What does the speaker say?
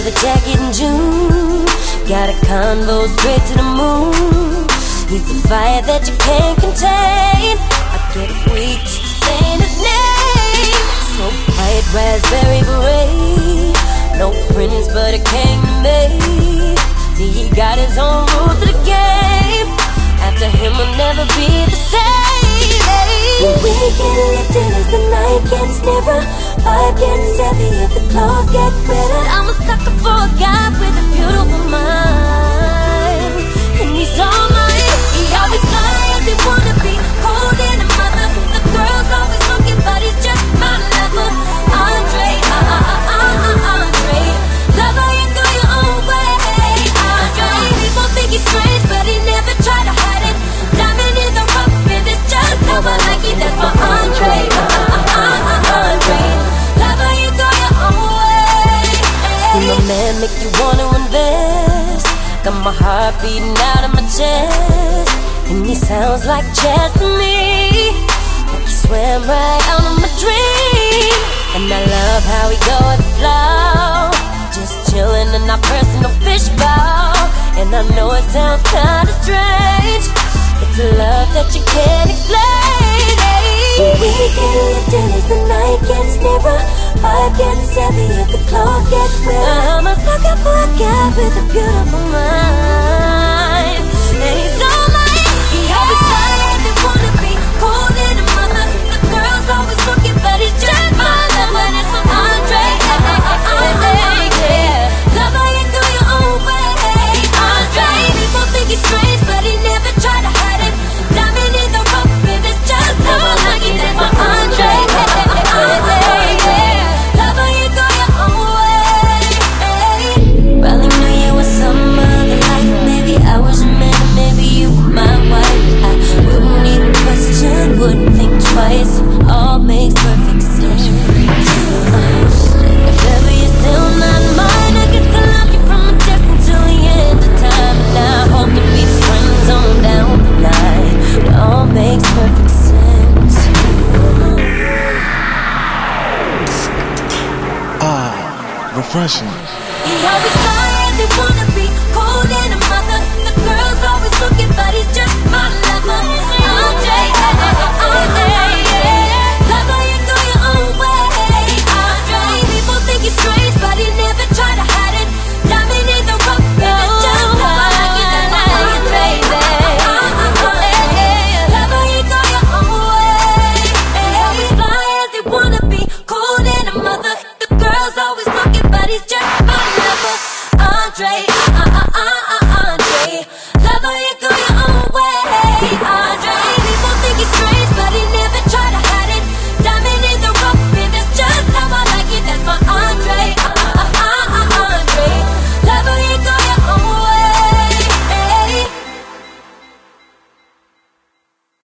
leather jacket in June. Got a convo straight to the moon. He's a fire that you can't contain. I get weak just saying his name. So bright, raspberry beret. No prince, but a king to me. See, he got his own rules to the game. After him, I'll never be the same. When we get lifted as the night gets nearer, vibe gets heavier, the clothes get better. I'm a sucker for a guy with a beautiful mind, and he's all mine. He always flies, he wanna be cold in a mother. The girls always looking, but he's just my lover. Andre, Andre, lover, you go your own way. Andre, people think he's strange, but he never tried to hide it. Diamond in the rough, and it's just how I like it. That's my Andre, Andre, lover, you go your own way. See my man make you wanna invest. Got my heart beating out of my chest, and he sounds like jazz to me. Like he swam right out of my dream. And I love how we go with the flow, just chilling in our personal fishbowl. And I know it sounds kinda strange, it's a love that you can't explain. When we get lifted as the night gets nearer, vibe gets heavier, the clothes get wetter. I'm a sucker for a guy with a beautiful mind, and he's all mine. He always flies and wanna be cold in a mother. The girls always looking, but he's just my lover. That's my Andre, lover, you go your own way. Andre, people think he's strange, but he never tried to hide it. Diamond in the rough, and it's just how I like it. That's my Andre, lover, you go your own way. Probably knew you were some other life. Maybe I was your man, maybe you were my wife. I wouldn't even question, wouldn't think twice. All makes perfect sense. If ever you're still not mine, I guess I love you from a distance till the end of time. And I hope to be friends on down the line. It all makes perfect sense. Refreshing. He always